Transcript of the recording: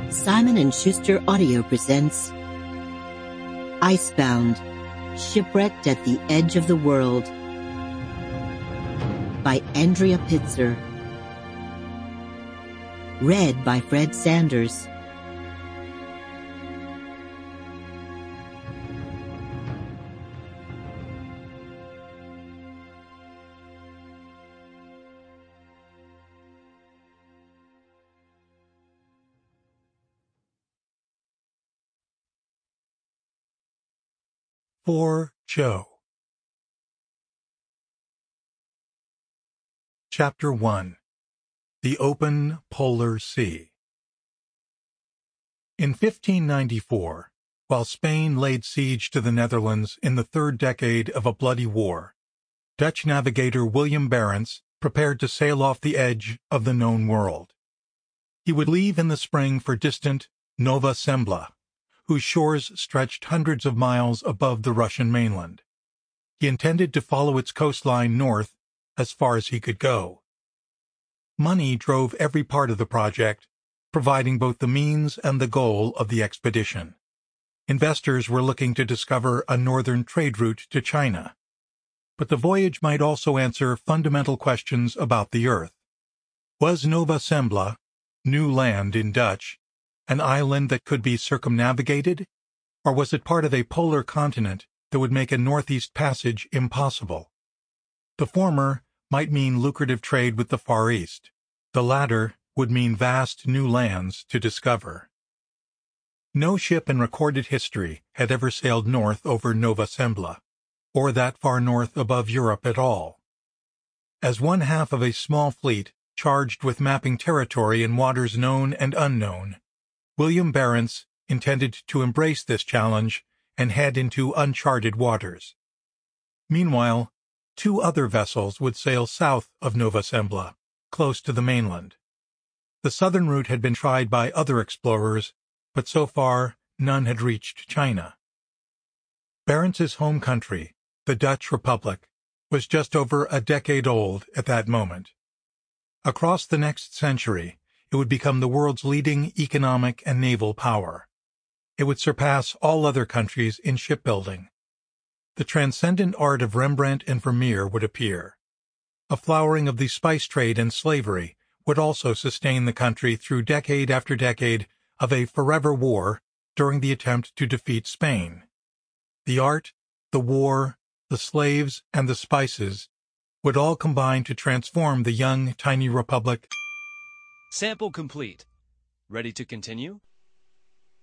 Simon & Schuster Audio presents Icebound, Shipwrecked at the Edge of the World by Andrea Pitzer. Read by Fred Sanders. For Joe. Chapter 1. The Open Polar Sea. In 1594, while Spain laid siege to the Netherlands in the third decade of a bloody war, Dutch navigator William Barents prepared to sail off the edge of the known world. He would leave in the spring for distant Nova Zembla, whose shores stretched hundreds of miles above the Russian mainland. He intended to follow its coastline north as far as he could go. Money drove every part of the project, providing both the means and the goal of the expedition. Investors were looking to discover a northern trade route to China. But the voyage might also answer fundamental questions about the Earth. Was Nova Zembla, new land in Dutch, an island that could be circumnavigated, or was it part of a polar continent that would make a northeast passage impossible? The former might mean lucrative trade with the Far East. The latter would mean vast new lands to discover. No ship in recorded history had ever sailed north over Nova Zembla, or that far north above Europe at all. As one half of a small fleet charged with mapping territory in waters known and unknown, William Barents intended to embrace this challenge and head into uncharted waters. Meanwhile, two other vessels would sail south of Nova Zembla, close to the mainland. The southern route had been tried by other explorers, but so far none had reached China. Barents's home country, the Dutch Republic, was just over a decade old at that moment. Across the next century, it would become the world's leading economic and naval power. It would surpass all other countries in shipbuilding. The transcendent art of Rembrandt and Vermeer would appear. A flowering of the spice trade and slavery would also sustain the country through decade after decade of a forever war during the attempt to defeat Spain. The art, the war, the slaves, and the spices would all combine to transform the young, tiny republic. Sample complete. Ready to continue?